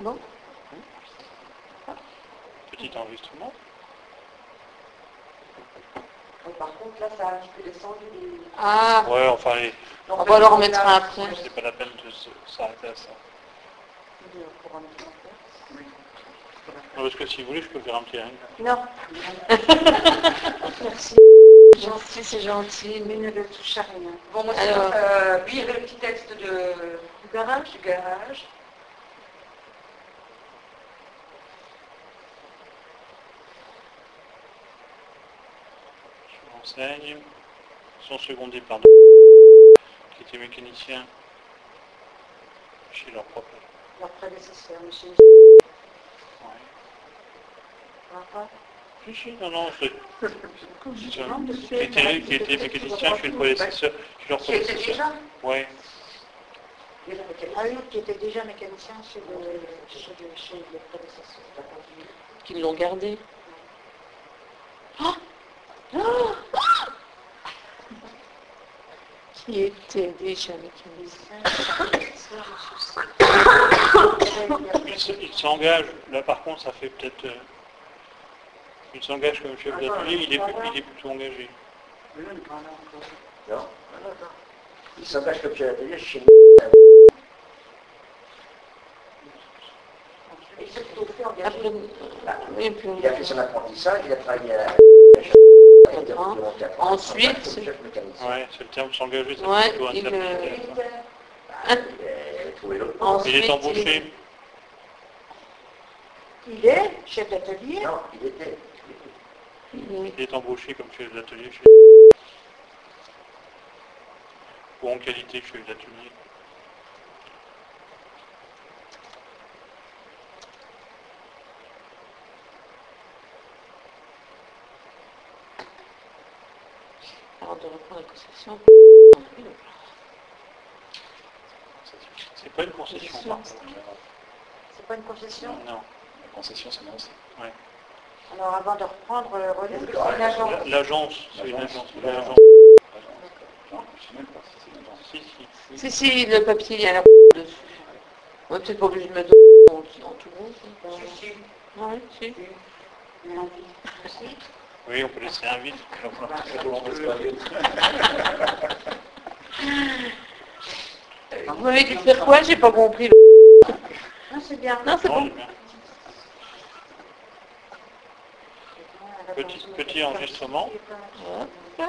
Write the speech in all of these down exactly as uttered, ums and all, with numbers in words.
bon. Petit enregistrement. Par contre, là, ça a un petit peu descendu. Les... Ah, Ouais, enfin, les... on va le remettre après. c'est pas la peine de s'arrêter à ça. Non, parce que si vous voulez, je peux faire un petit ring. Non. Merci. Gentil, c'est gentil. Mais ne le touche à rien. Bon, moi, Alors, euh, lui, il y avait le petit texte de, du garage. du garage. Je m'enseigne. Ils sont secondés par deux qui étaient mécaniciens chez leur propre. Leur prédécesseur, monsieur. Ouais. Papa. Si, si, non, non, c'est... Qui Qui était, qui était mécanicien chez le prédécesseur, chez leur Qui était prédécesseur. déjà Ouais. Ah oui, qui était déjà mécanicien chez le, chez le, chez le prédécesseur. Qui l'ont gardé. Oh oh qui était déjà mécanicien. Il, il s'engage, là par contre, ça fait peut-être... Euh, il s'engage comme chef d'atelier, il est, il est plutôt engagé. Non, il s'engage comme chef d'atelier chez Il s'est plutôt fait engager. Après, oui, puis Il a fait son apprentissage, il a travaillé à la... Ensuite, Ouais, c'est le terme s'engager, c'est ouais, plutôt il, interprété. euh, Il ensuite, Il est embauché. Il est chef d'atelier. Non, il était. il- Il est embauché comme chef d'atelier chez... Ou en qualité chef d'atelier. alors de reprendre la concession. C'est pas une concession, par contre. C'est pas une concession. Non. La concession, c'est non, c'est... Ouais. Alors avant de reprendre le relais, c'est une agence. La- L'agence, c'est une agence. L'agence. Non, je sais même pas si c'est une agence. Si, si. Si, si, le papier, il y a la dessus. On n'est peut-être pas obligé de mettre en, en tout le monde. Si, si. Oui, si. Merci. Oui, on peut laisser un vide. Vous m'avez dit de faire quoi? J'ai pas compris. Non, c'est bien. Non, c'est Non, bon. c'est bien. Petit, petit enregistrement. Hop.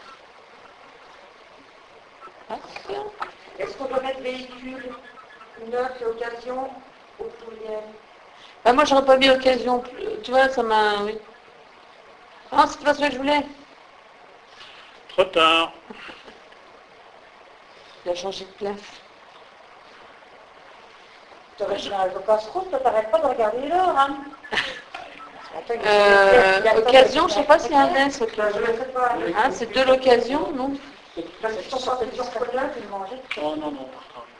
Hop. Est-ce qu'on doit mettre véhicule, neuf et occasion au pluriel? Bah, moi, j'aurais pas mis occasion. Tu vois, ça m'a... Oui. Ah, c'est pas ce que je voulais. Trop tard. Il a changé de place. Tu aurais dans le passe-route, tu t'arrêtes pas de regarder l'heure, hein? Attends, il y a- Euh, il y a- occasion, je sais pas s'il y a un S. Ben, je le sais pas. Hein, c'est de l'occasion, non? Parce que si on sortait du chocolat, tu le mangeais. Oh non, non, par contre.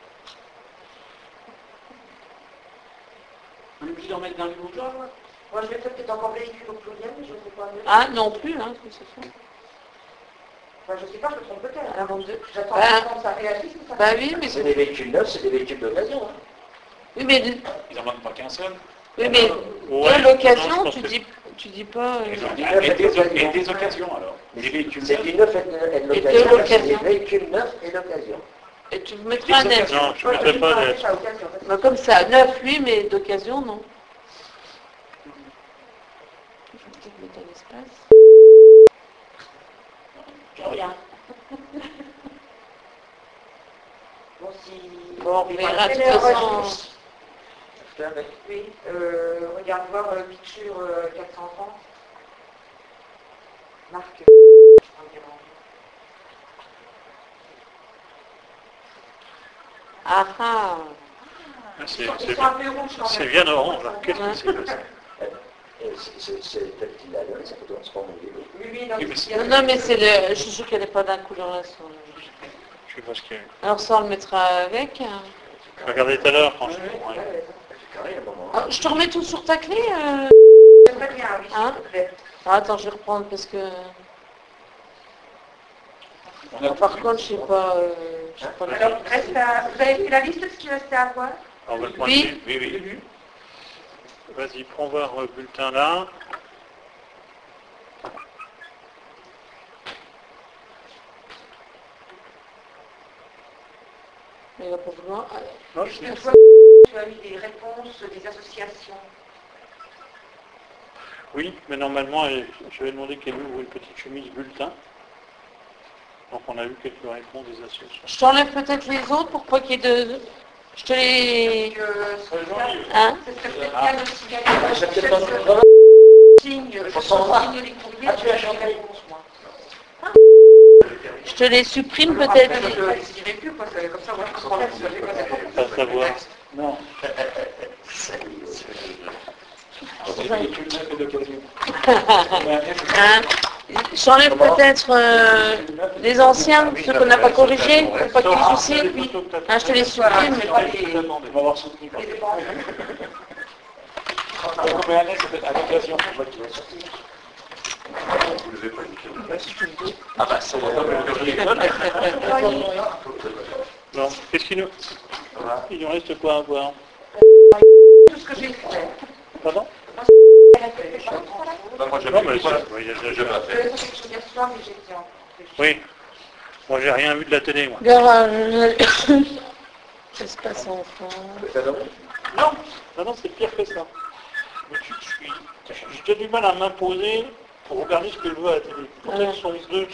On est obligé d'en mettre dans les bougeots, là? Moi, je vais peut-être encore véhicule au pluriel, mais je ne sais pas. Ah, non plus, hein, c'est ça. Enfin, je ne sais pas, je me trompe peut-être. Avant de... J'attends Bah, quand ça réagisse. ou ça bah réagit. oui, mais... C'est des véhicules neufs, c'est des véhicules d'occasion. Hein. Oui, mais... Ils en manquent pas qu'un seul. Oui, mais... Ouais, de non, l'occasion, je tu pense dis... Tu dis pas... euh, Et, et des, et des occasions, alors. Des véhicules C'est neufs. du neuf et de, et de Et de l'occasion. C'est l'occasion. des véhicules neufs et d'occasion. Et tu mettras un Des F. Non, je ne Moi, mettrai dis pas pas, de... c'est à occasion. Bah, comme ça, neuf, oui, mais d'occasion, non. Il faut peut-être mettre un espace. Rien. Bon, si... Bon, on Mais verra voilà, de quelle toute heure, façon. Je fais avec. Oui, euh, regarde voir euh, picture euh, quatre cent trente. Marque. Ah ah. C'est Ils sont c'est- un peu rouges quand c'est même. bien orange. hein. Qu'est-ce Ouais. que c'est que ça? Et c'est- C'est c'est tel qu'il a là, ça peut se prendre des Oui, oui, non, Oui, mais il y a- Non, non, mais c'est le... Je suis sûre qu'elle n'est pas d'un couleur là. Sur le... Je sais pas ce qu'il y a. Alors ça, on le mettra avec. hein. Je regardais tout à l'heure quand je... Ouais, ouais. ouais. C'est carré à un moment. Ah, je te remets tout sur ta clé euh... J'aimerais bien, oui, Hein s'il te plaît. Ah, attends, je vais reprendre parce que... On a Par contre, je sais pas... euh, je sais pas Alors, reste à... vous avez fait la liste de ce qui restait à voir? On va le Oui. pointer. Oui, oui. Vas-y, prends voir le bulletin là. Mais il va pas vouloir. Non, Est-ce je- que toi, tu as eu des réponses des associations? Oui, mais normalement, elle- je vais demander qu'elle ouvre une petite chemise bulletin. Donc on a eu quelques réponses des associations. Je t'enlève peut-être les autres pour pas qu'il y ait de... Je te les... Que ce serait bien- Hein ce serait peut-être bien de signaler Ah, j'ai peut-être pas- je signe, je On s'en va. signe les courriers, Ah, tu as je changé. les réponses, moi. Je te les supprime Alors peut-être. après, je ne les signerai plus, quoi, c'est comme ça, moi, je comprends, je fais quoi, ça fait Pas savoir. Non. C'est véhicule neuf et d'occasion. Hein J'enlève peut-être euh, les anciens, ceux qu'on n'a pas corrigés, pour pas qu'il y ait de soucis. Hein, je te les supprime. On va voir soutenu. les dépenses. Donc, mais Annette, c'est à l'occasion. Ah bah c'est... Bon, qu'est-ce qu'il nous... Il nous reste quoi à voir? Tout ce que j'ai fait. Pardon? Moi je Non, mais ça, oui, il y a déjà- Je vais faire quelque chose hier soir, mais j'étais en... Oui. Moi, j'ai rien vu de la télé, moi. Garage. Espace enfant. Non, non, non, c'est pire que ça. Mais tu- je suis- J'ai déjà du mal à m'imposer pour regarder ce que je veux à la télé. Pourtant, ils sont deux.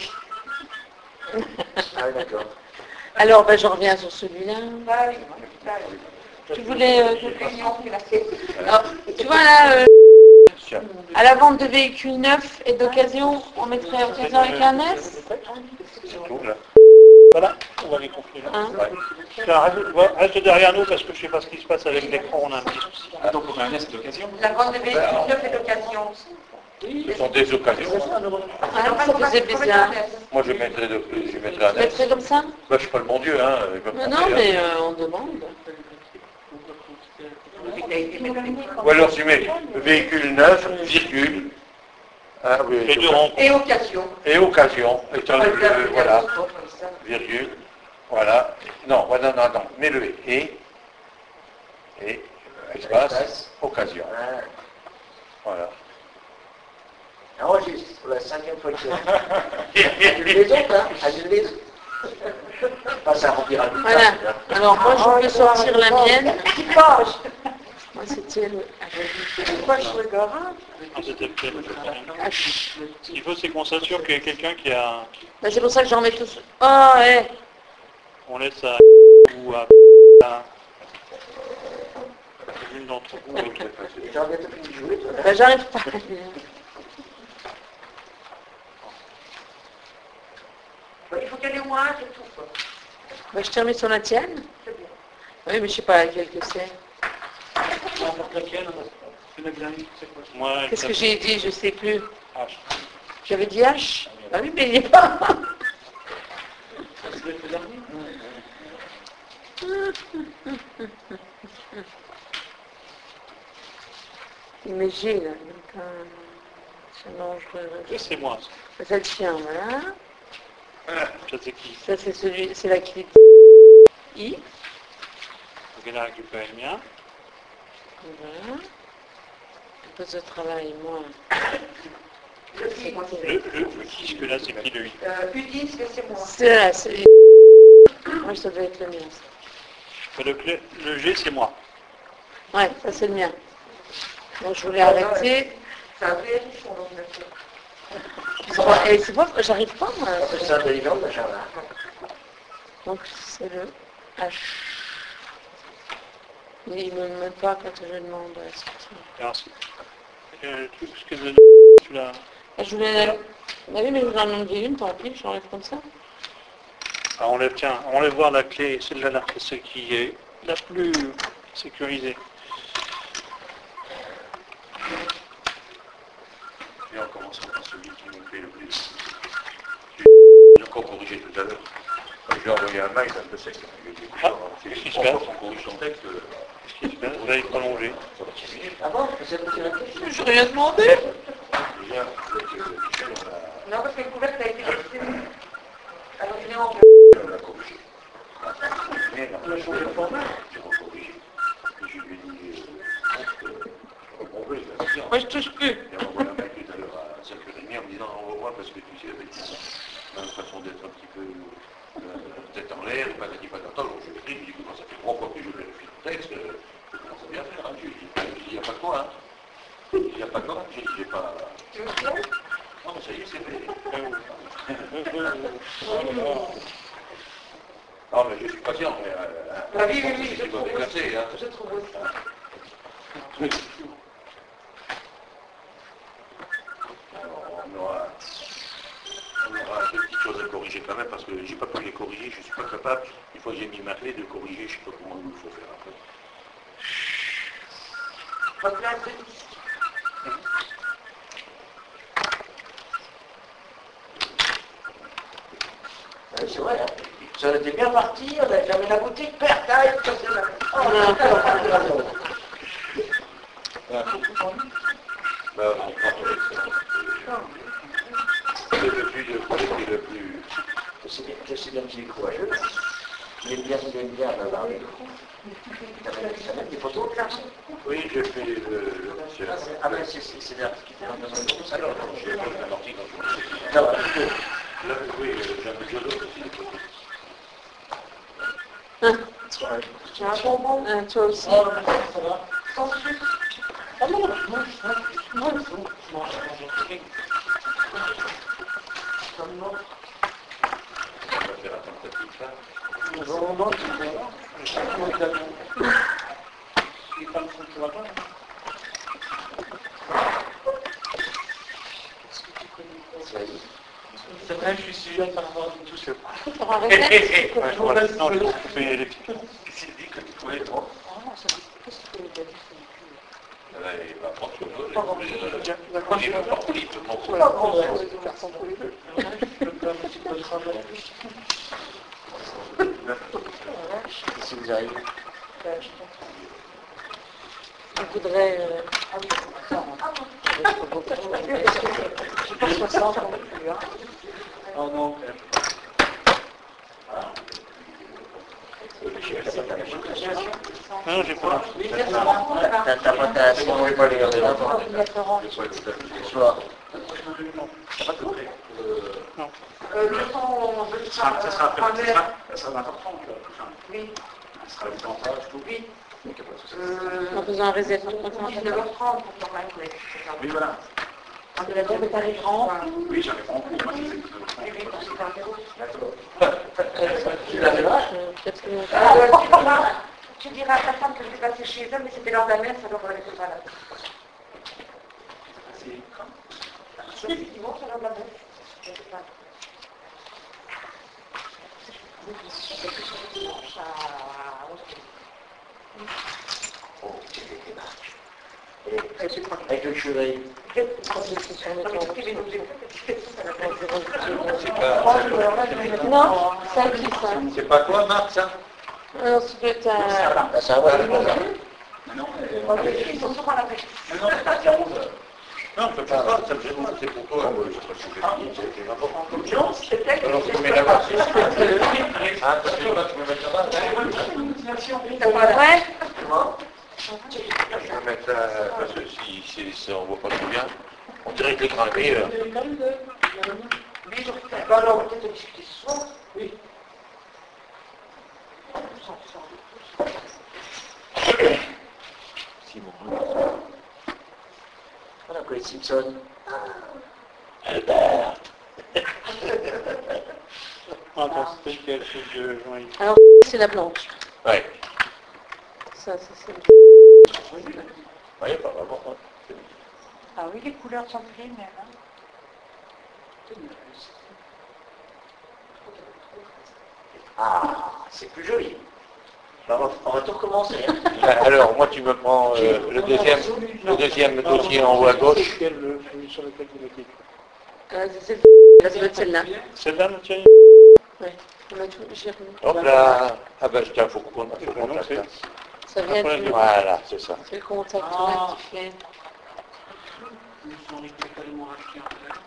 Ah oui, d'accord. Alors, ben, je reviens sur celui-là. Ah oui, ah oui. Tu voulais... euh, Je fais une honte, mais là, c'est- alors, tu vois là, euh, à la vente de véhicules neufs et d'occasion, on mettrait occasion avec un S. C'est tout, là. Voilà, on va les conclure. Hein Tiens, reste, ouais, reste derrière nous parce que je ne sais pas ce qui se passe avec l'écran, on a un petit souci. Ah, donc on a Annette, c'est d'occasion. La vente de véhicules neufs et d'occasion. Ce sont des occasions. Ah, ça faisait bizarre. Moi je mettrais, de, je mettrais un Tu mettrais comme ça? Bah, je suis pas le bon Dieu, hein. je me Mais non, prendrais, hein. mais euh, on demande. Ou alors tu mets véhicule neuf, virgule. Ah, oui, Les deux ronds. Et occasion. Et occasion. Et tu enlèves le- voilà. Comme ça. Virgule. Voilà. Non, voilà, non, non. Mets-le et. Et. Espace. Occasion. Voilà. Enregistre pour la cinquième fois que annule les autres, hein, annule les autres. Pas ça remplira plus tard. Voilà. Alors moi je peux sortir la mienne. Moi c'était le Pourquoi je regarde? Ah, c'était peut-être- H. Ce qu'il faut, c'est qu'on s'assure qu'il y a quelqu'un qui a... Ben, c'est pour ça que j'en mets tous. Oh ouais. On laisse à... ou à... à- L'une d'entre vous. J'aurais bientôt fini de jouer, toi. Ben, j'arrive pas à lire. Il faut qu'il y en ait au moins un, c'est tout, quoi. Ben, je t'ai remis sur la tienne. C'est bien. Oui, mais je sais pas laquelle que c'est. N'importe laquelle, c'est la dernière, c'est quoi? Moi, Qu'est-ce que j'ai dit? Je sais plus. Ah, J'avais dit H. Ah oui, mais il n'y est pas. c'est le dernier. Mais j'ai là. Donc, euh, ça mange. ça, c'est moi. ça. Ça, c'est le tien, voilà. Ça, c'est qui? Ça, c'est celui, c'est la clé I. Donc, elle a récupéré le mien. Voilà. Le poste de travail, moi. Le I, moi, c'est... Le, le, le disque, là, c'est qui le I? Euh, U dix, c'est moi. C'est là, c'est... Moi, ça doit être le mien. ça. Le, clé- le G, c'est moi. Ouais, ça, c'est le mien. Donc, je voulais arrêter. C'est un vrai richon, donc, maintenant. Et c'est pas, j'arrive pas, moi. C'est intelligent, machin, là. Donc, c'est le H. Mais il me met pas quand je demande à sortir. Alors, c'est... euh, le truc, ce que je... celui-là. Ah, je voulais... Bah oui, mais je voulais en enlever une, tant pis, j'enlève comme ça. Ah, on lève, tiens, on lève voir la clé, celle-là, là, c'est celle qui est la plus sécurisée. Et on commence par celui qui nous fait le plus. J'ai encore corrigé tout à l'heure. Quand j'ai envoyé un mail un peu sec, il dit, Ah, c'est qu'est-ce qui se on passe voit qu'on corrige son texte. euh, Qu'est-ce qui se passe? Vous allez prolonger. ça va six minutes. Ah bon? C'est posé la question. Je n'ai rien demandé. Déjà, avec euh, Michel, on l'a- Non, parce que le couvercle a été laissé. Alors, il est en on l'a corrigé. Mais on a changé le format. J'ai recorrigé. dire. Moi, je touche plus. Et on voit un mec tout à l'heure à cinq heures trente en me disant envoie-moi parce que tu sais, avec une façon d'être un petit peu euh, tête en l'air, et patati patata. Alors je l'écris, je dis comment ça fait trois fois que je vérifie le texte, euh, je commence à bien faire. Hein. Je dis, il n'y a pas de quoi, hein. Il n'y a pas de quoi, je dis, j'ai pas. Non, mais ça y est, c'est fait. Non, mais je suis patient, mais. Euh, Ah oui, oui, oui, je je suis pas trouve déclassé, aussi. hein. Je trouve aussi. Alors, on aura, on aura deux petites choses à corriger quand même, parce que j'ai pas pu les corriger, je suis pas capable, une fois que j'ai mis ma clé, de corriger, je sais pas comment il faut faire après. Votre place de disque. Ouais, c'est vrai, hein. Ça aurait été bien parti, on a fermé la boutique, perte, hein, et tout ça. Oh, Bah, on prend le le plus, le plus, le plus. je sais bien, je sais bien qu'il est courageux. Il aime bien, il aime bien avoir les coups. Ça met des photos, là. Oui, j'ai fait le. le Ah, c'est- ah, mais c'est c'est- c'est l'article qui fait dans un groupe, ça. alors, j'ai fait un article Non, dans le Là, oui, j'ai un peu de d'autres aussi, des photos. Tu as un bonbon? Ah, toi aussi. Sans sucre. Ah non, non, je mange, je mange, je mange, je mange rien. Comme non. On va faire un tentative là. Non, non, tu peux voir. Je sais pas comment il a dit. Les femmes sont tout là-bas. C'est vrai, je suis sujet par rapport à tout ça. Pour arrêter. Ouais, voilà. Non, j'ai coupé les pieds. Qu'est-ce qu'il dit que tu pouvais trop? Qu'est-ce que tu veux dire? Là, il va prendre sur nous, il va partir, il peut prendre sur Pas nous. grand-chose. Je peux faire un petit peu de travail. qu'est-ce qui vous arrive? Je voudrais... Euh... J'ai pas soixante non plus, hein. Oh non. Non, j'ai pas. T'as t'as pas ta si on veut pas les garder là-bas. Soit. Euh, deux cents, deux cents, Ça sera euh, ça sera- ça sera important. Oui. Ça sera le temps page, tout. Oui. En Euh, faisant un reset tout content. dix-neuf heures trente pour ton anglais. Oui, voilà. De la tombe est à l'écran. Oui, j'avais compris. Moi, je sais que Oui, oui, parce que c'est un zéro. Tu l'as fait là? Euh, Peut-être que... Euh, tu diras- Tu diras à ta femme que je vais passer chez eux, mais c'était l'heure de la messe, alors elle n'était pas là. Effectivement, c'est l'heure de la messe. Je sais pas. Avec le chevet. Non, ça qui ça. C'est pas quoi, Marc, ça? Alors, ça doit être un... Ah, ça va, Non, non, Ils sont souvent à la pêche. non, c'est à onze heures. Non, ça me fait pas, ça me fait pas, c'est pour toi. Moi, je serais souffert, c'est important. Non, c'était Alors, tu mets là-bas. Ah, parce que là, tu me mets là-bas. Ouais. Je vais mettre là, parce que si, si, si on voit pas trop bien, on dirait que l'écran est meilleur. Oui, je refais. Bah alors, peut-être discuter ce soir. Oui. Simon. Voilà, quoi, les Simpsons. Attends, c'était quel chose de joint? Alors, c'est la blanche. Ouais. Ça, ça c'est... Ouais, pas vraiment. Ah oui, les couleurs sont très mêmes. Hein. Ah, c'est plus joli. On va, on va tout recommencer. Hein. Alors, moi, tu me prends euh, le deuxième, le deuxième dossier en haut à gauche. Quel, euh, celui sur lequel vous mettez? Euh, c'est là, ça doit être celle-là. Celle-là, le tien? Ouais. On a tout, j'ai remis. Hop là. Ah ben, tiens, il faut qu'on faut qu'on Non, fasse c'est- ça. Ça vient de... Voilà, c'est ça. C'est le contact Ah. rectifié. Ils sont tellement rachetés en fait.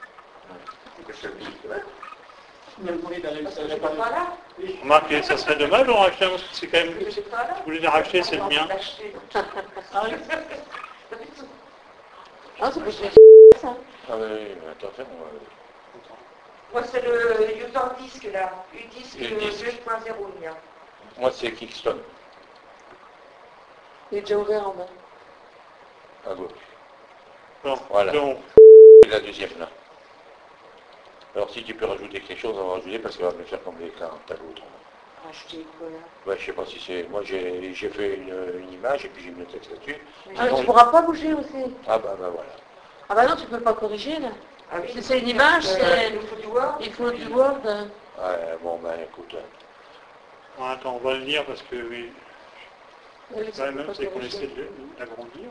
Mais le bruit d'arriver, ça Je n'a suis pas pas là. Remarquez, ça serait dommage d'en racheter un, parce que c'est quand même... Je suis pas là. Vous voulez les racheter, c'est le mien. L'acheter. Ah oui. Ah, c'est possible. Ça. Ah oui, oui, mais attention. euh, Moi, c'est le user disque là. U-Disque U-Disque. deux point zéro. il y a. Moi, c'est Kingston, Il est déjà ouvert en bas. à gauche. Bon, Voilà. donc, C'est la deuxième, là. Alors, si tu peux rajouter quelque chose, on va rajouter, parce qu'il va me faire comme les cas, t'as l'autre. Acheter quoi là? Ouais, je sais pas si c'est... Moi, j'ai j'ai fait une, une image, et puis j'ai mis le texte là-dessus. Ah, mais tu pourras pas bouger aussi. Ah, bah, bah, voilà. Ah bah non, tu peux pas corriger là. Ah oui, Si c'est une image, euh, c'est... il faut du Word. Il faut du Word. euh. Ouais, bon, ben, écoute... euh, bon, attends, on va le lire parce que oui, Oui, ouais, tu peux même pas c'est qu'on corriger. essaie de l'agrandir.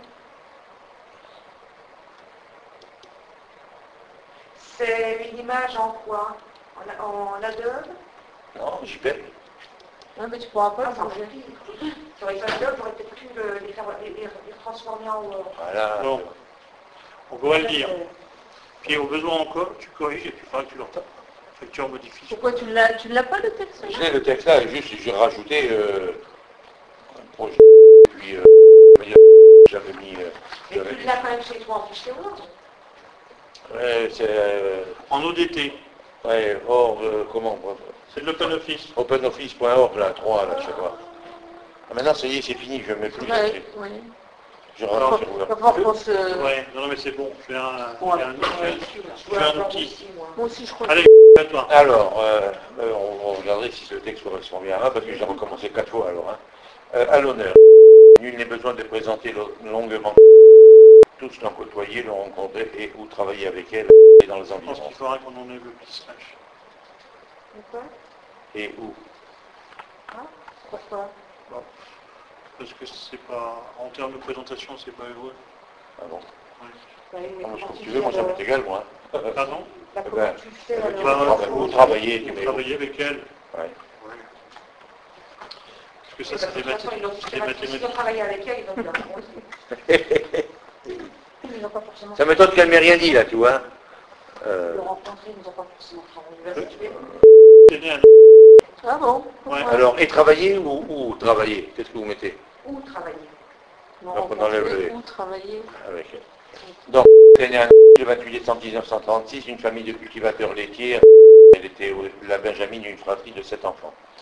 C'est une image en quoi? En, en Adobe? Non, J P E G. Ah, mais tu pourras pas Ah, le ça bouger. aurait pu. Sur les Adobe, j'aurais peut-être pu le- les, faire, les, les- les transformer en Word. Voilà. Bon. On va le Ça, lire. c'est- Puis au besoin encore, tu corriges et puis il faudra que tu le retapes. Fait que tu en modifies. Pourquoi tu l'as tu l'as pas le texte là? Je l'ai le texte là, et juste j'ai rajouté euh, un projet, puis euh, j'avais mis... euh, Mais j'avais tu mis- l'as quand même chez toi en fichier Word. Ouais, c'est... euh, En O D T, ouais, or, euh, comment bref, c'est de l'OpenOffice. openoffice point org, là, trois, là, je sais pas. Ah, maintenant, ça y est, c'est fini, je ne mets plus Ouais, là-dessus. ouais. Je Alors, rentre sur Il va Word. falloir qu'on se... Ouais, non, non mais c'est bon, je fais un, je Ouais. fais un, je fais un- Je je vois fais un un Word outil. aussi, moi. Moi aussi, je crois. Allez, à toi. Alors, euh, euh, on va regarder si ce texte correspond bien à, parce que j'ai recommencé quatre fois, alors. Hein. Euh, à l'honneur. Nul n'est besoin de présenter lo- longuement. Tous l'ont côtoyé, l'ont rencontré et ou travaillé avec elle et dans les Je pense environs. qu'il faudra qu'on enlève le petit slash. Pourquoi? Et où Pourquoi? Bon. Parce que c'est pas, en termes de présentation, c'est pas heureux. Ah bon. Ouais. Oui, mais Ah, moi, comment comme tu tu veux, moi fais, ça alors? m'est égal, moi. Pardon Bah, Eh comment ben, tu fais eh ben, tu alors? Bah, trava- vous travaillez, tu Vous mets... travaillez avec elle. Ouais. Ouais. Parce que ça, Parce que c'est de des, toute façon, ils ont mathé- tous des les mathématiques. S'ils ont mathématiques. travaillé avec elle, ils ont bien rencontré. Ils n'ont pas forcément Ça m'étonne qu'elle m'ait rien dit, là, tu vois. Euh, le rencontrer, ils n'ont pas forcément travaillé. Vas-y, tu fais. C'est né à- Ah bon? Ouais. alors, et travailler ou, ou travailler? Qu'est-ce que vous mettez Où travailler? Bon, Donc, on enlève rencontrer le- ou travailler. avec elle. Donc, elle est née à le vingt-huit décembre mille neuf cent trente-six, une famille de cultivateurs laitiers. Elle était au- la benjamine d'une fratrie de sept enfants.